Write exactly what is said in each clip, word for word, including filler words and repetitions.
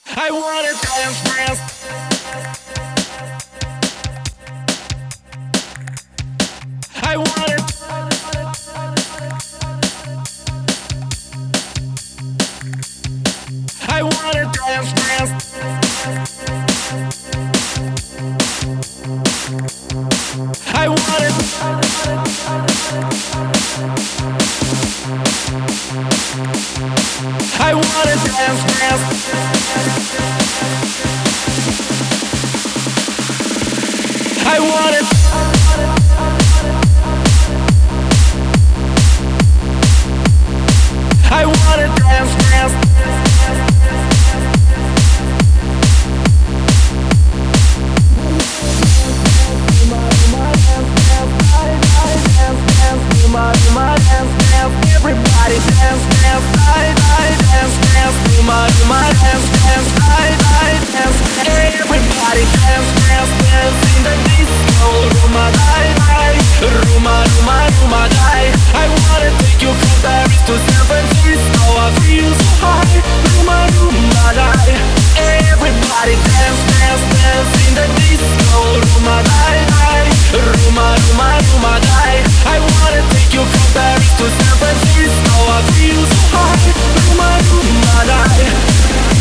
I wanna dance, dance. I wanna. I wanna dance, dance. I wanna. I wanna dance, dance. I wanna. I wanna dance, dance. Everybody dance, dance, I, I dance, dance. Do my, do my dance, dance, I, I dance. Everybody dance, dance, dance in the disco. Ruma, I, I, Ruma, Ruma, Ruma, I. I wanna take you from Paris to San Francisco. I feel so high. Ruma, Ruma, I. Everybody dance, dance, dance in the disco. Ruma, I, I, Ruma, Ruma, Ruma, I. I wanna take you from Paris to San Francisco. I feel so high. Ruma, Ruma, I.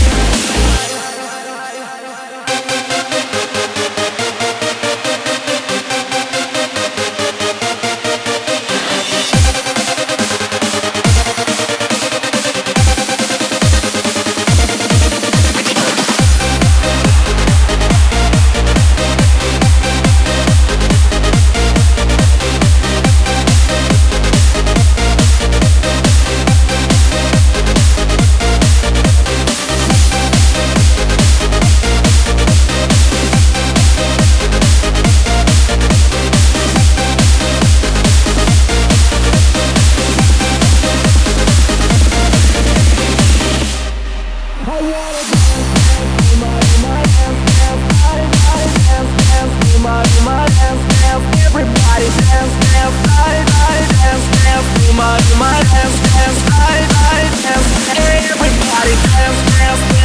Everybody dance, dance, I, I dance, dance. Do my, do my dance, dance, I, I dance. Everybody dance, dance.